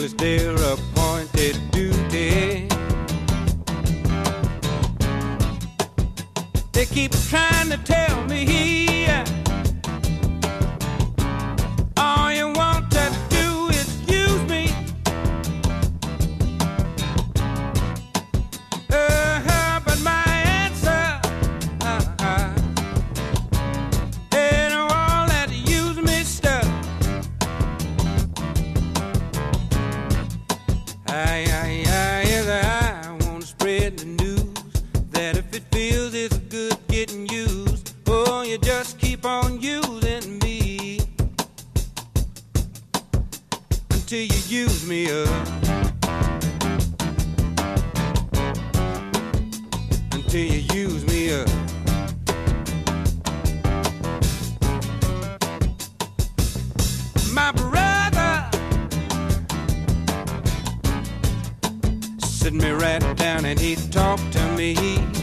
is their appointed duty. They keep trying to tell me all you want to do is use me. But my answer ain't all that use me stuff. I want to spread the news that if it feels it's good getting used, oh, you just keep on using me until you use me up. Until you use me up. My brother sit me right down and he talked to me.